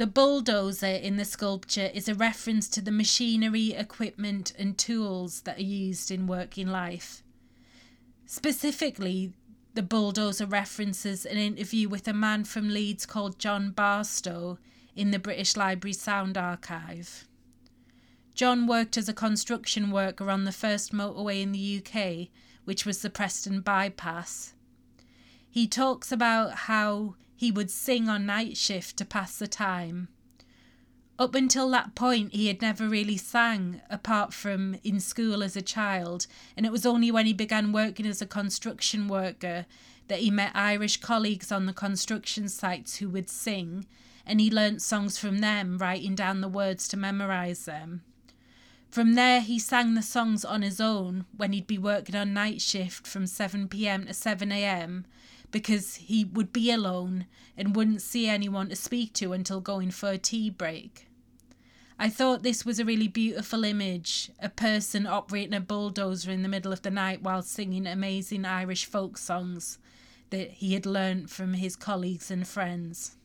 The bulldozer in the sculpture is a reference to the machinery, equipment and tools that are used in working life. Specifically, the bulldozer references an interview with a man from Leeds called John Barstow in the British Library Sound Archive. John worked as a construction worker on the first motorway in the UK, which was the Preston Bypass. He talks about how he would sing on night shift to pass the time. Up until that point, he had never really sang, apart from in school as a child, and it was only when he began working as a construction worker that he met Irish colleagues on the construction sites who would sing, and he learnt songs from them, writing down the words to memorise them. From there, he sang the songs on his own when he'd be working on night shift from 7 p.m. to 7 a.m, because he would be alone and wouldn't see anyone to speak to until going for a tea break. I thought this was a really beautiful image, a person operating a bulldozer in the middle of the night while singing amazing Irish folk songs that he had learnt from his colleagues and friends.